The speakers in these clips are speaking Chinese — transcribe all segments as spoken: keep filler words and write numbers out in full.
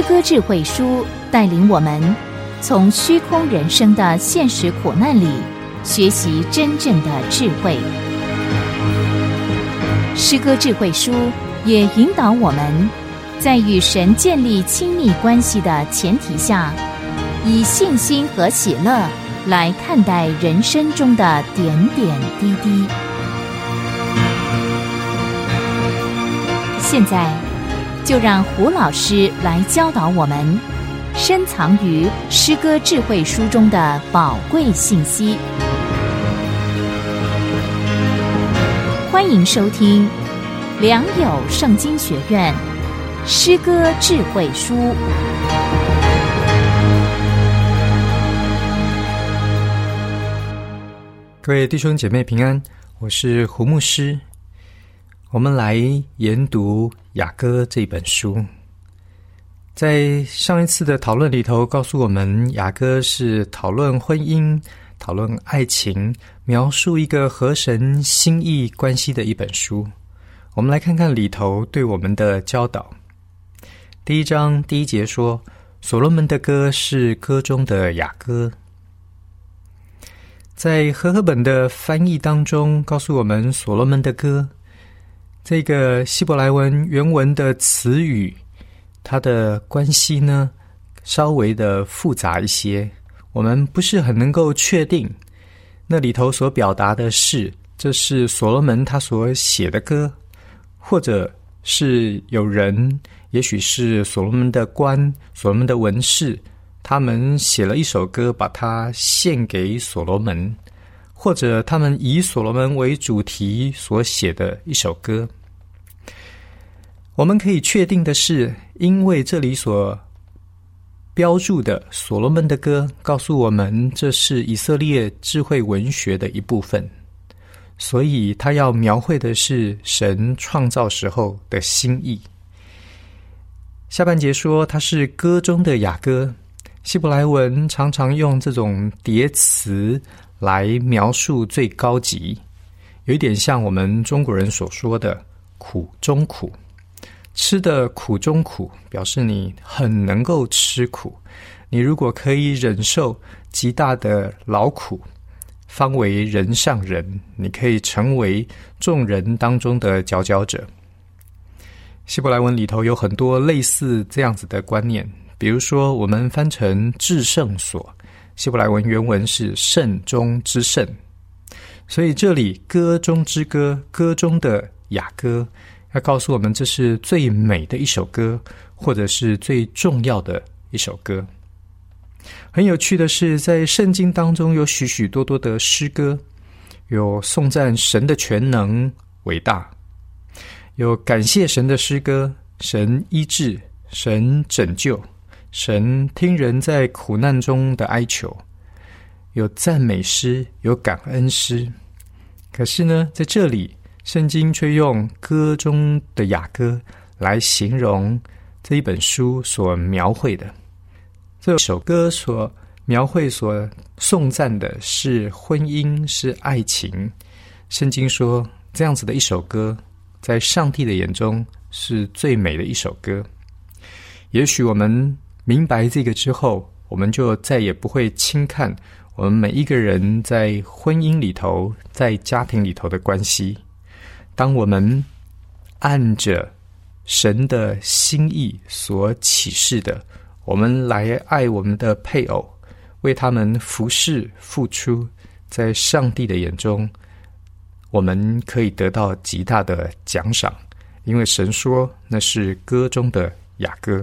歌智慧书带领我们从虚空人生的现实苦难里学习真正的智慧。诗歌智慧书也引导我们在与神建立亲密关系的前提下，以信心和喜乐来看待人生中的点点滴滴。现在就让胡老师来教导我们深藏于诗歌智慧书中的宝贵信息。欢迎收听良友圣经学院诗歌智慧书。 各位弟兄姐妹平安，我是胡牧师。我们来研读雅歌这本书。在上一次的讨论里头告诉我们，雅歌是讨论婚姻、讨论爱情，描述一个合神心意关系的一本书。我们来看看里头对我们的教导。第一章第一节说，所罗门的歌是歌中的雅歌。在和合本的翻译当中告诉我们，所罗门的歌这个希伯来文原文的词语，它的关系呢稍微的复杂一些，我们不是很能够确定那里头所表达的是这是所罗门他所写的歌，或者是有人，也许是所罗门的官、所罗门的文士，他们写了一首歌把它献给所罗门，或者他们以所罗门为主题所写的一首歌。我们可以确定的是，因为这里所标注的所罗门的歌告诉我们这是以色列智慧文学的一部分，所以他要描绘的是神创造时候的心意。下半节说它是歌中的雅歌，希伯来文常常用这种叠词来描述最高级，有一点像我们中国人所说的苦中苦。吃的苦中苦，表示你很能够吃苦，你如果可以忍受极大的劳苦，方为人上人，你可以成为众人当中的佼佼者。希伯来文里头有很多类似这样子的观念，比如说我们翻成至圣所，希伯来文原文是圣中之圣，所以这里歌中之歌，歌中的雅歌，要告诉我们这是最美的一首歌，或者是最重要的一首歌。很有趣的是，在圣经当中有许许多多的诗歌，有颂赞神的全能伟大，有感谢神的诗歌，神医治，神拯救，神听人在苦难中的哀求，有赞美诗，有感恩诗。可是呢，在这里圣经却用歌中的雅歌来形容这一本书所描绘的。这首歌所描绘、所颂赞的是婚姻，是爱情。圣经说，这样子的一首歌，在上帝的眼中是最美的一首歌。也许我们明白这个之后，我们就再也不会轻看我们每一个人在婚姻里头、在家庭里头的关系。当我们按着神的心意所启示的，我们来爱我们的配偶，为他们服侍付出，在上帝的眼中，我们可以得到极大的奖赏，因为神说那是歌中的雅歌。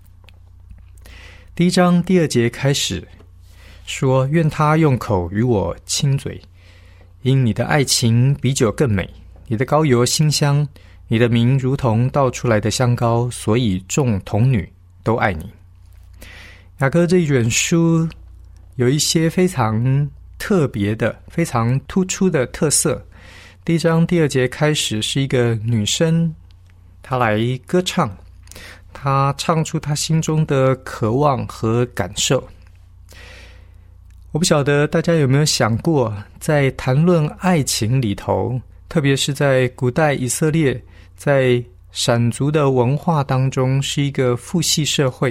第一章第二节开始说，愿他用口与我亲嘴，因你的爱情比酒更美，你的膏油馨香，你的名如同倒出来的香膏，所以众童女都爱你。雅歌这一卷书有一些非常特别的、非常突出的特色。第一章第二节开始是一个女生，她来歌唱，她唱出她心中的渴望和感受。我不晓得大家有没有想过，在谈论爱情里头，特别是在古代以色列，在闪族的文化当中，是一个父系社会，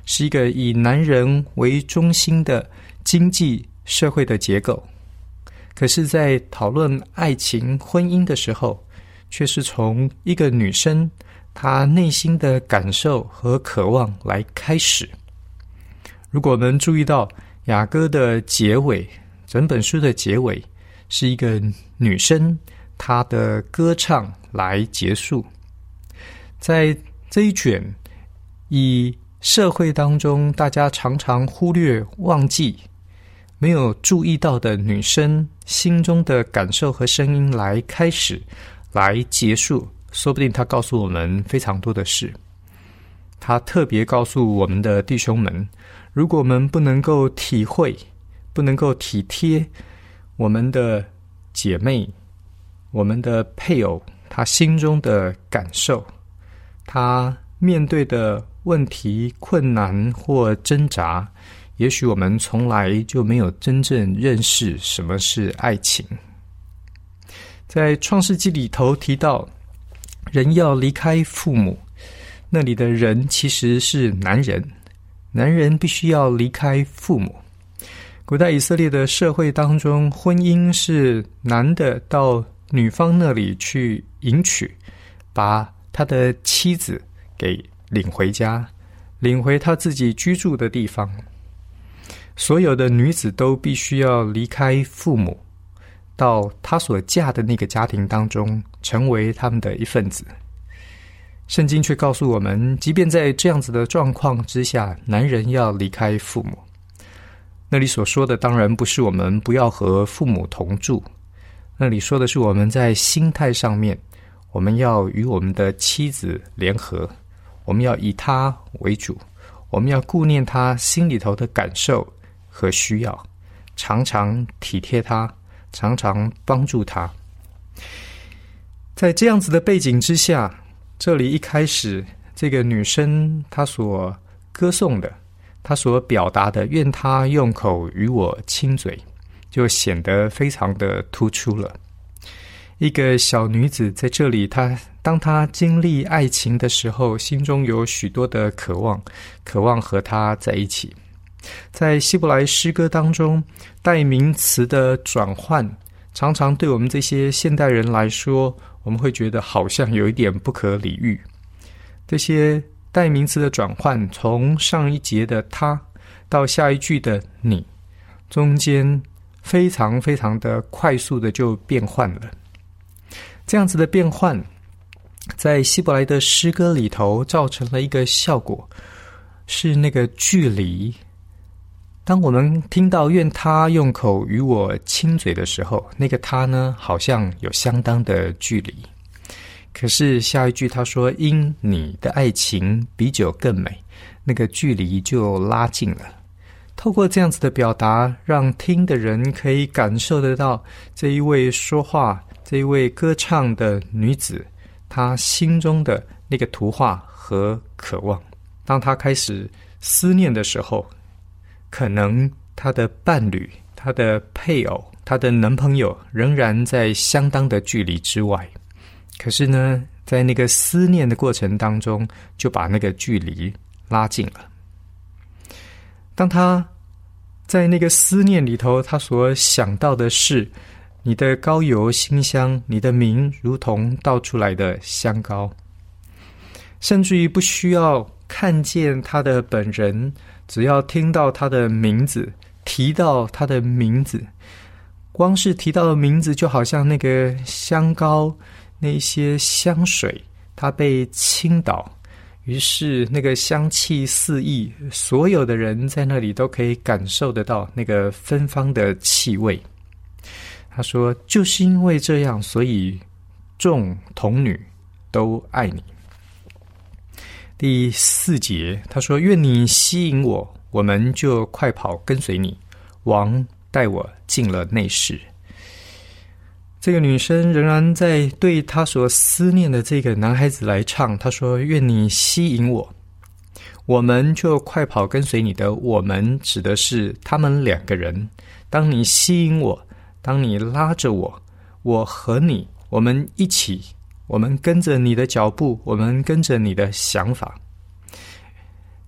是一个以男人为中心的经济社会的结构。可是在讨论爱情婚姻的时候，却是从一个女生她内心的感受和渴望来开始。如果我们注意到雅歌的结尾，整本书的结尾是一个女生她的歌唱来结束。在这一卷以社会当中大家常常忽略忘记没有注意到的女生心中的感受和声音来开始来结束，说不定她告诉我们非常多的事。她特别告诉我们的弟兄们，如果我们不能够体会，不能够体贴我们的姐妹，我们的配偶，她心中的感受，她面对的问题、困难或挣扎，也许我们从来就没有真正认识什么是爱情。在创世纪里头提到，人要离开父母，那里的人其实是男人，男人必须要离开父母。古代以色列的社会当中，婚姻是男的到女方那里去迎娶，把他的妻子给领回家，领回他自己居住的地方。所有的女子都必须要离开父母，到她所嫁的那个家庭当中，成为他们的一份子。圣经却告诉我们，即便在这样子的状况之下，男人要离开父母。那里所说的当然不是我们不要和父母同住，那里说的是我们在心态上面，我们要与我们的妻子联合，我们要以她为主，我们要顾念她心里头的感受和需要，常常体贴她，常常帮助她。在这样子的背景之下，这里一开始这个女生她所歌颂的，她所表达的愿她用口与我亲嘴，就显得非常的突出了。一个小女子在这里，她当她经历爱情的时候，心中有许多的渴望，渴望和他在一起。在希伯来诗歌当中，代名词的转换常常对我们这些现代人来说，我们会觉得好像有一点不可理喻。这些代名词的转换，从上一节的他到下一句的你，中间非常非常的快速的就变换了。这样子的变换在希伯来的诗歌里头造成了一个效果，是那个距离。当我们听到愿他用口与我亲嘴的时候，那个他呢，好像有相当的距离。可是下一句他说，因你的爱情比酒更美，那个距离就拉近了。透过这样子的表达，让听的人可以感受得到这一位说话，这一位歌唱的女子，她心中的那个图画和渴望。当她开始思念的时候，可能她的伴侣、她的配偶、她的男朋友仍然在相当的距离之外，可是呢，在那个思念的过程当中，就把那个距离拉近了。当他在那个思念里头，他所想到的是你的膏油馨香，你的名如同倒出来的香膏，甚至于不需要看见他的本人，只要听到他的名字，提到他的名字，光是提到的名字，就好像那个香膏，那些香水，它被倾倒，于是那个香气四溢，所有的人在那里都可以感受得到那个芬芳的气味。他说，就是因为这样，所以众童女都爱你。第四节他说，愿你吸引我，我们就快跑跟随你。王带我进了内室。这个女生仍然在对她所思念的这个男孩子来唱，她说，愿你吸引我，我们就快跑跟随你的。我们指的是他们两个人。当你吸引我，当你拉着我，我和你，我们一起，我们跟着你的脚步，我们跟着你的想法。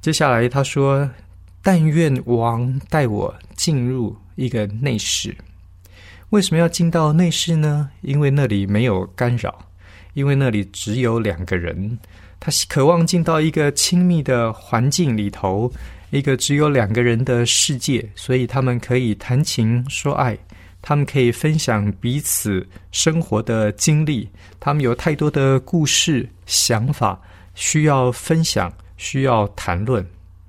接下来他说，但愿王带我进入一个内室。为什么要进到内室呢？因为那里没有干扰，因为那里只有两个人。他渴望进到一个亲密的环境里头，一个只有两个人的世界，所以他们可以谈情说爱，他们可以分享彼此生活的经历，他们有太多的故事想法需要分享，需要谈论。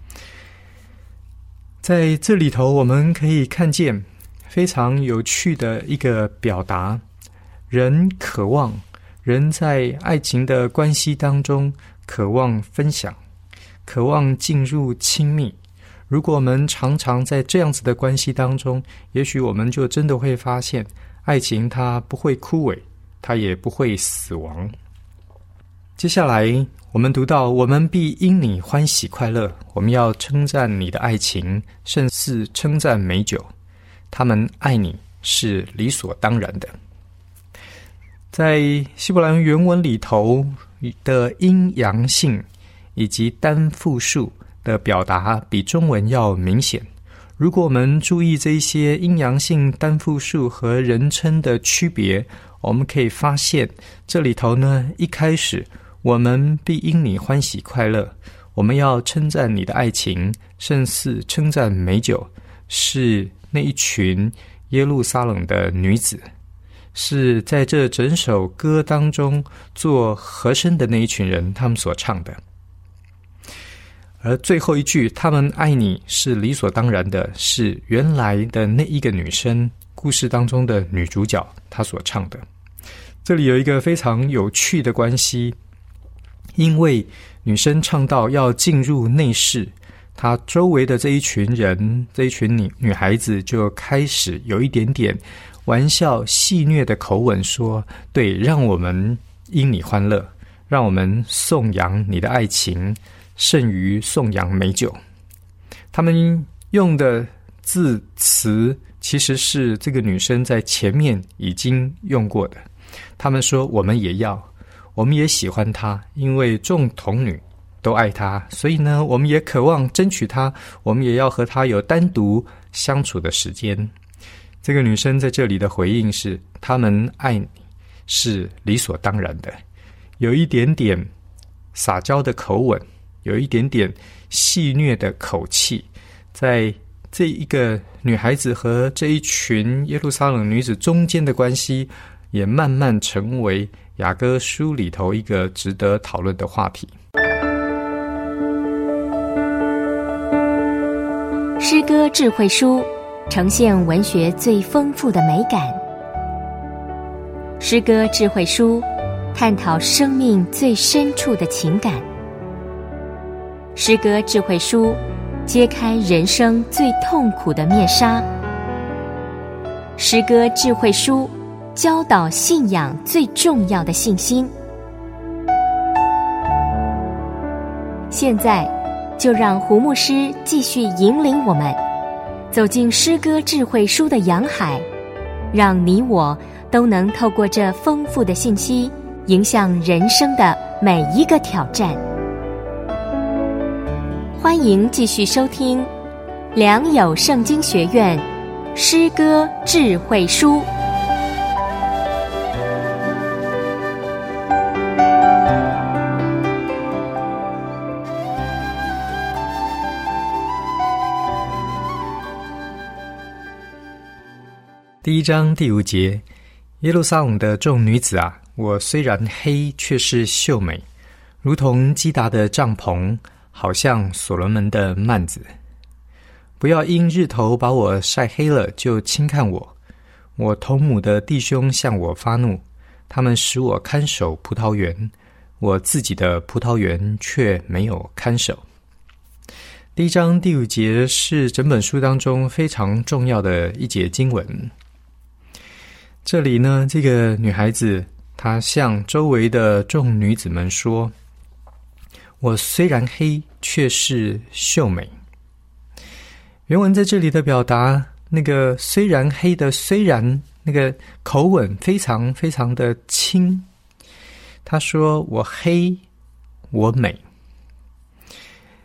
在这里头我们可以看见非常有趣的一个表达，人渴望，人在爱情的关系当中渴望分享，渴望进入亲密。如果我们常常在这样子的关系当中，也许我们就真的会发现，爱情它不会枯萎，它也不会死亡。接下来我们读到，我们必因你欢喜快乐，我们要称赞你的爱情，胜似称赞美酒。他们爱你是理所当然的。在希伯来原文里头的阴阳性以及单复数的表达比中文要明显。如果我们注意这些阴阳性、单复数和人称的区别，我们可以发现这里头呢，一开始我们必因你欢喜快乐，我们要称赞你的爱情，胜似称赞美酒，是那一群耶路撒冷的女子，是在这整首歌当中做和声的那一群人，他们所唱的。而最后一句，他们爱你是理所当然的，是原来的那一个女生，故事当中的女主角她所唱的。这里有一个非常有趣的关系，因为女生唱到要进入内室，她周围的这一群人，这一群女女孩子就开始有一点点玩笑戏谑的口吻说，对，让我们因你欢乐，让我们颂扬你的爱情，胜于颂扬美酒。他们用的字词其实是这个女生在前面已经用过的。他们说，我们也要，我们也喜欢她，因为众童女都爱她，所以呢，我们也渴望争取她，我们也要和她有单独相处的时间。这个女生在这里的回应是，他们爱你是理所当然的，有一点点撒娇的口吻，有一点点戏谑的口气，在这一个女孩子和这一群耶路撒冷女子中间的关系，也慢慢成为雅歌书里头一个值得讨论的话题。 诗歌智慧书呈现文学最丰富的美感，诗歌智慧书探讨生命最深处的情感，诗歌智慧书揭开人生最痛苦的面纱，诗歌智慧书教导信仰最重要的信心。现在就让胡牧师继续引领我们走进诗歌智慧书的洋海，让你我都能透过这丰富的信息，迎向人生的每一个挑战。欢迎继续收听良友圣经学院诗歌智慧书。 第一章第五节，耶路撒冷的众女子啊，我虽然黑，却是秀美，如同基达的帐篷，好像所罗门的幔子。不要因日头把我晒黑了，就轻看我。我同母的弟兄向我发怒，他们使我看守葡萄园，我自己的葡萄园却没有看守。第一章第五节是整本书当中非常重要的一节经文。这里呢，这个女孩子她向周围的众女子们说，我虽然黑，却是秀美。原文在这里的表达，那个虽然黑的虽然，那个口吻非常非常的轻。她说我黑，我美。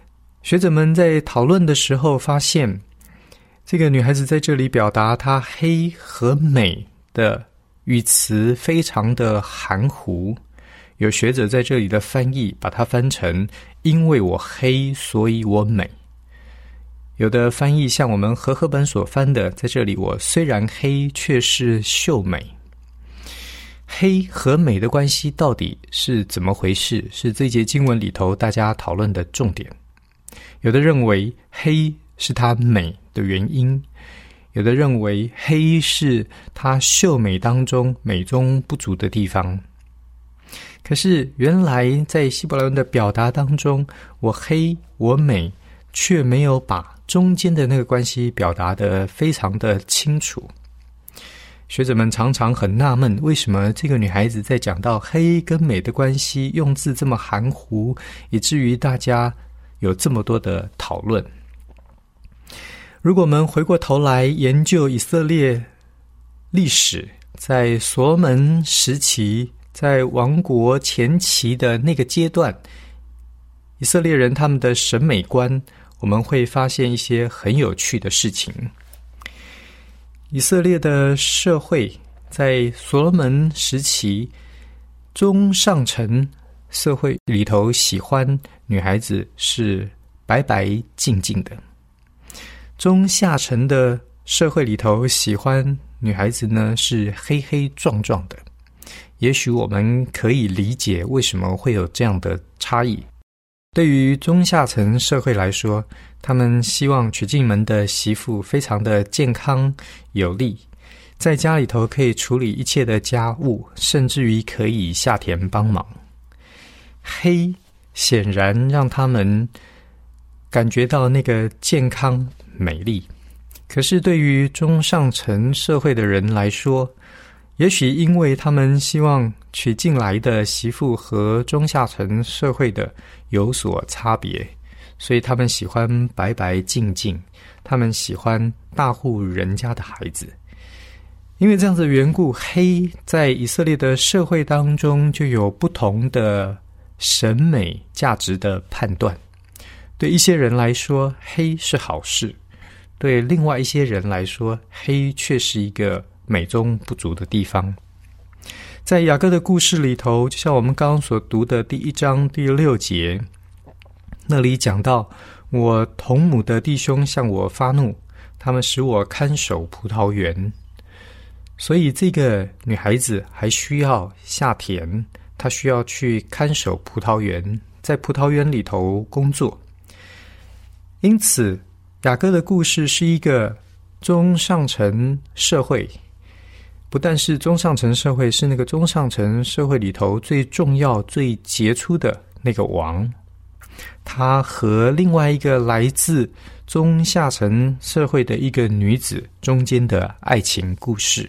学者们在讨论的时候发现，这个女孩子在这里表达她黑和美的语词非常的含糊。有学者在这里的翻译把它翻成因为我黑所以我美，有的翻译像我们和合本所翻的，在这里我虽然黑却是秀美。黑和美的关系到底是怎么回事，是这节经文里头大家讨论的重点。有的认为黑是她美的原因，有的认为黑是她秀美当中美中不足的地方。可是原来在希伯来文的表达当中，我黑我美却没有把中间的那个关系表达得非常的清楚。学者们常常很纳闷，为什么这个女孩子在讲到黑跟美的关系用字这么含糊，以至于大家有这么多的讨论。如果我们回过头来研究以色列历史，在所罗门时期，在王国前期的那个阶段，以色列人他们的审美观，我们会发现一些很有趣的事情。以色列的社会在所罗门时期，中上层社会里头喜欢女孩子是白白净净的，中下层的社会里头喜欢女孩子呢是黑黑壮壮的。也许我们可以理解为什么会有这样的差异。对于中下层社会来说，他们希望娶进门的媳妇非常的健康有力，在家里头可以处理一切的家务，甚至于可以下田帮忙。黑显然让他们感觉到那个健康美丽，可是对于中上层社会的人来说，也许因为他们希望娶进来的媳妇和中下层社会的有所差别，所以他们喜欢白白净净，他们喜欢大户人家的孩子。因为这样子的缘故，黑在以色列的社会当中就有不同的审美价值的判断。对一些人来说，黑是好事；对另外一些人来说，黑却是一个美中不足的地方。在雅各的故事里头，就像我们刚刚所读的第一章第六节，那里讲到，我同母的弟兄向我发怒，他们使我看守葡萄园。所以这个女孩子还需要下田，她需要去看守葡萄园，在葡萄园里头工作。因此雅各的故事是一个中上层社会，不但是中上层社会，是那个中上层社会里头最重要最杰出的那个王，他和另外一个来自中下层社会的一个女子中间的爱情故事。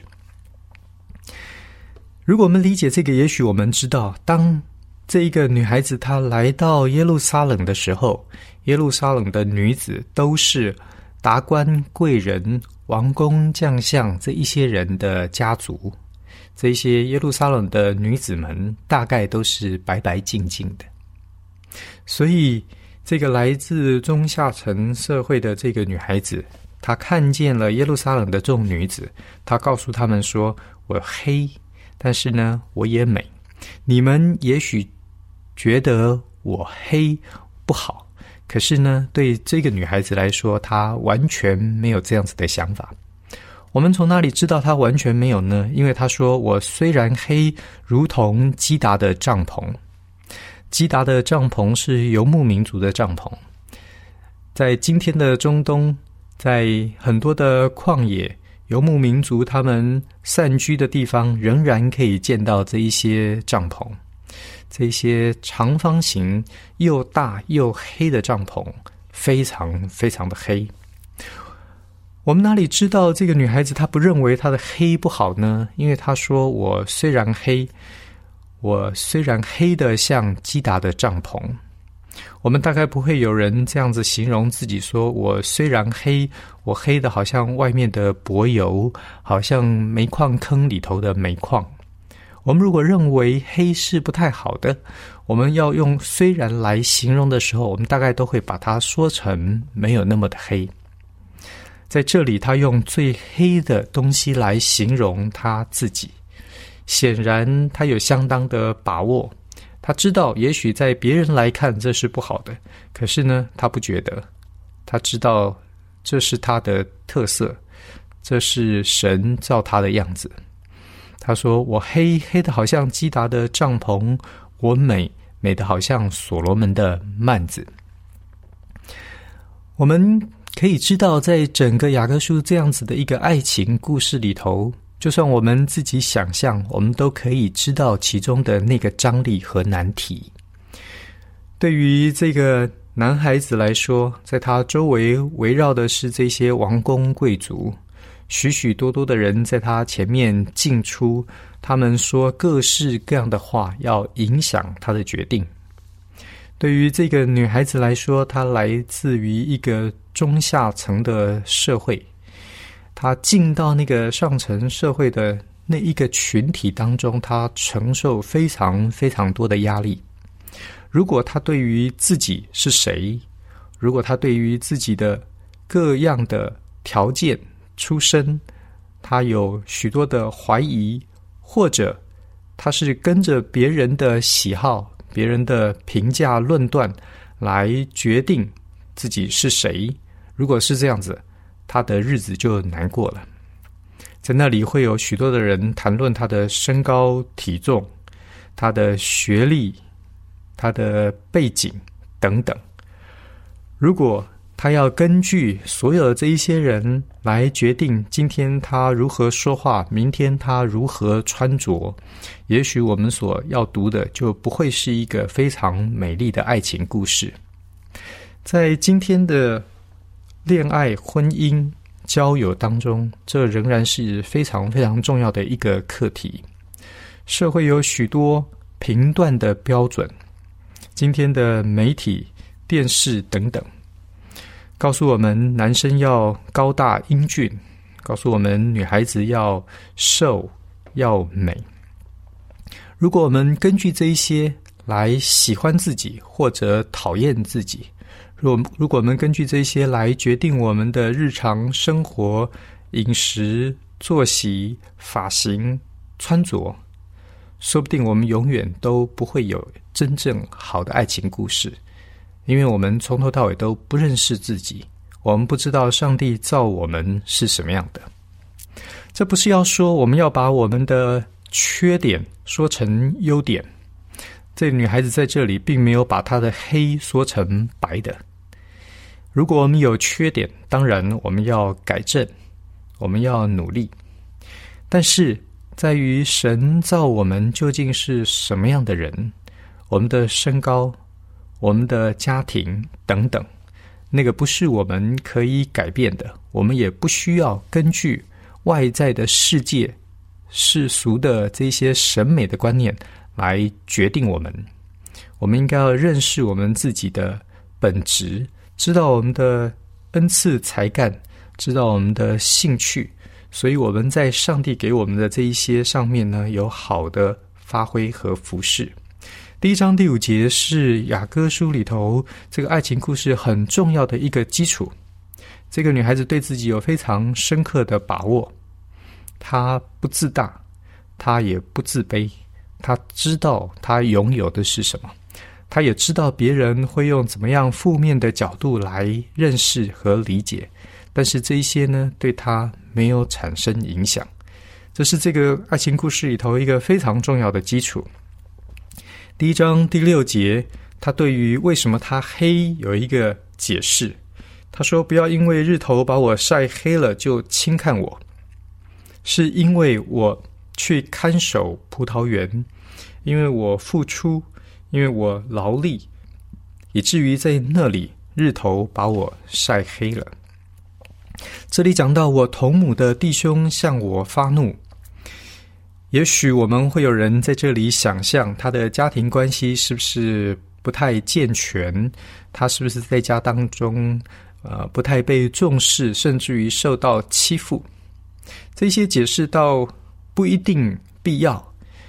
如果我们理解这个，也许我们知道，当这一个女孩子她来到耶路撒冷的时候，耶路撒冷的女子都是达官贵人、王公将相这一些人的家族，这一些耶路撒冷的女子们大概都是白白净净的。所以这个来自中下层社会的这个女孩子，她看见了耶路撒冷的众女子，她告诉他们说，我黑，但是呢我也美，你们也许觉得我黑不好，可是呢对这个女孩子来说，她完全没有这样子的想法。我们从哪里知道她完全没有呢？因为她说，我虽然黑如同基达的帐篷。基达的帐篷是游牧民族的帐篷，在今天的中东，在很多的旷野，游牧民族他们散居的地方，仍然可以见到这一些帐篷，这些长方形又大又黑的帐篷，非常非常的黑。我们哪里知道这个女孩子她不认为她的黑不好呢？因为她说，我虽然黑，我虽然黑得像基达的帐篷。我们大概不会有人这样子形容自己，说我虽然黑，我黑的好像外面的柏油，好像煤矿坑里头的煤矿。 我们如果认为黑是不太好的，我们要用虽然来形容的时候，我们大概都会把它说成没有那么的黑。在这里他用最黑的东西来形容他自己，显然他有相当的把握，他知道也许在别人来看这是不好的，可是呢他不觉得，他知道这是他的特色，这是神造他的样子。他说，我黑黑的好像基达的帐篷，我美美的好像所罗门的幔子。我们可以知道，在整个雅各书这样子的一个爱情故事里头，就算我们自己想象，我们都可以知道其中的那个张力和难题。对于这个男孩子来说，在他周围围绕的是这些王公贵族，许许多多的人在他前面进出，他们说各式各样的话，要影响他的决定。对于这个女孩子来说，她来自于一个中下层的社会，她进到那个上层社会的那一个群体当中，她承受非常非常多的压力。如果她对于自己是谁，如果她对于自己的各样的条件、出身，她有许多的怀疑，或者她是跟着别人的喜好、别人的评价论断来决定自己是谁，如果是这样子，他的日子就难过了。在那里会有许多的人谈论他的身高体重、他的学历、他的背景等等。如果他要根据所有的这一些人来决定今天他如何说话，明天他如何穿着，也许我们所要读的就不会是一个非常美丽的爱情故事。在今天的恋爱、婚姻、交友当中，这仍然是非常非常重要的一个课题。社会有许多评断的标准，今天的媒体、电视等等告诉我们男生要高大英俊，告诉我们女孩子要瘦要美。如果我们根据这一些来喜欢自己或者讨厌自己，如果如果我们根据这些来决定我们的日常生活、饮食、作息、发型、穿着，说不定我们永远都不会有真正好的爱情故事。因为我们从头到尾都不认识自己，我们不知道上帝造我们是什么样的。这不是要说我们要把我们的缺点说成优点，这女孩子在这里并没有把她的黑说成白的。如果我们有缺点，当然我们要改正，我们要努力，但是在于神造我们究竟是什么样的人，我们的身高、我们的家庭等等，那个不是我们可以改变的，我们也不需要根据外在的世界、世俗的这些审美的观念来决定我们。我们应该要认识我们自己的本质，知道我们的恩赐才干，知道我们的兴趣，所以我们在上帝给我们的这一些上面呢，有好的发挥和服事。第一章第五节是雅歌书里头这个爱情故事很重要的一个基础。这个女孩子对自己有非常深刻的把握，她不自大，她也不自卑，她知道她拥有的是什么，她也知道别人会用怎么样负面的角度来认识和理解，但是这一些呢，对她没有产生影响。这是这个爱情故事里头一个非常重要的基础。第一章第六节，他对于为什么他黑有一个解释。他说，不要因为日头把我晒黑了就轻看我，是因为我去看守葡萄园，因为我付出，因为我劳力，以至于在那里日头把我晒黑了。这里讲到我同母的弟兄向我发怒，也许我们会有人在这里想象他的家庭关系是不是不太健全，他是不是在家当中呃不太被重视，甚至于受到欺负。这些解释倒不一定必要，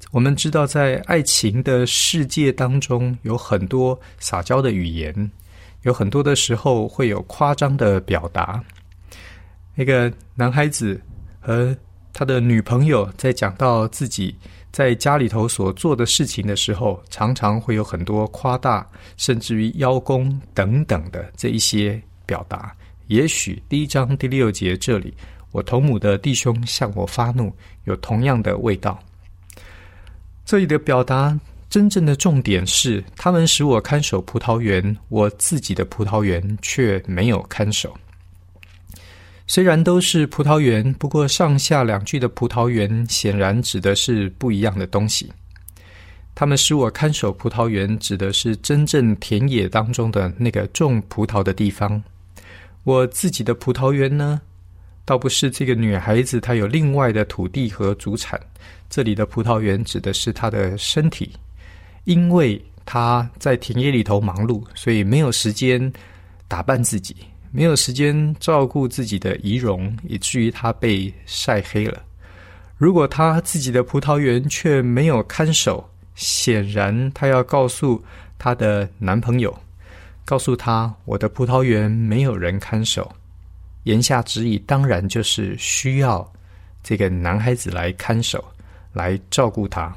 我们知道在爱情的世界当中，有很多撒娇的语言，有很多的时候会有夸张的表达。那个男孩子和他的女朋友在讲到自己在家里头所做的事情的时候，常常会有很多夸大，甚至于邀功等等的这一些表达。也许第一章第六节这里，我同母的弟兄向我发怒，有同样的味道。这里的表达真正的重点是，他们使我看守葡萄园，我自己的葡萄园却没有看守。虽然都是葡萄园，不过上下两句的葡萄园显然指的是不一样的东西。他们使我看守葡萄园，指的是真正田野当中的那个种葡萄的地方。我自己的葡萄园呢，倒不是这个女孩子她有另外的土地和祖产，这里的葡萄园指的是她的身体，因为她在田野里头忙碌，所以没有时间打扮自己，没有时间照顾自己的仪容，以至于她被晒黑了。如果她自己的葡萄园却没有看守，显然她要告诉她的男朋友，告诉他我的葡萄园没有人看守。言下之意当然就是需要这个男孩子来看守，来照顾他。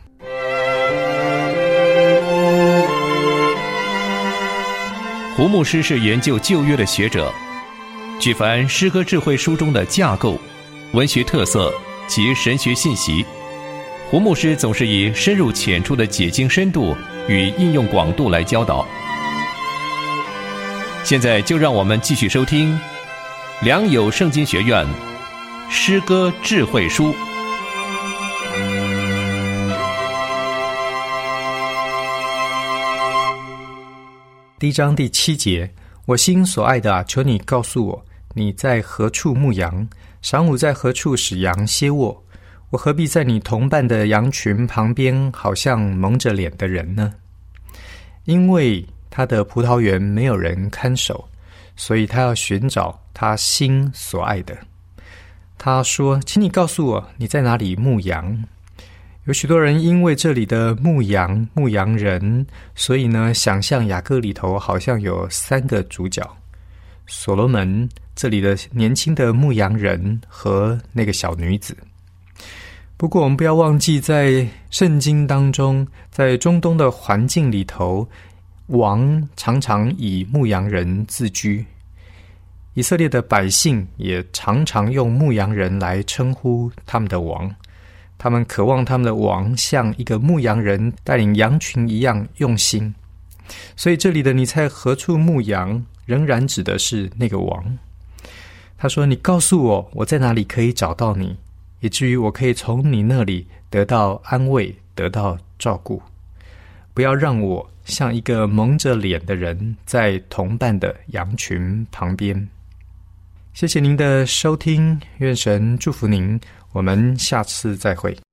胡牧师是研究旧约的学者，举凡诗歌智慧书中的架构、文学特色及神学信息，胡牧师总是以深入浅出的解经深度与应用广度来教导。现在就让我们继续收听良友圣经学院诗歌智慧书。 第一章第七节，我心所爱的啊，求你告诉我，你在何处牧羊？晌午在何处使羊歇卧？我何必在你同伴的羊群旁边，好像蒙着脸的人呢？因为他的葡萄园没有人看守，所以他要寻找他心所爱的。他说，请你告诉我，你在哪里牧羊？有许多人因为这里的牧羊、牧羊人，所以呢，想象雅歌里头好像有三个主角：所罗门这里的年轻的牧羊人和那个小女子。不过我们不要忘记，在圣经当中，在中东的环境里头，王常常以牧羊人自居，以色列的百姓也常常用牧羊人来称呼他们的王。他们渴望他们的王像一个牧羊人带领羊群一样用心，所以这里的你在何处牧羊仍然指的是那个王。他说，你告诉我，我在哪里可以找到你，以至于我可以从你那里得到安慰，得到照顾。不要让我像一个蒙着脸的人在同伴的羊群旁边。谢谢您的收听，愿神祝福您，我们下次再会。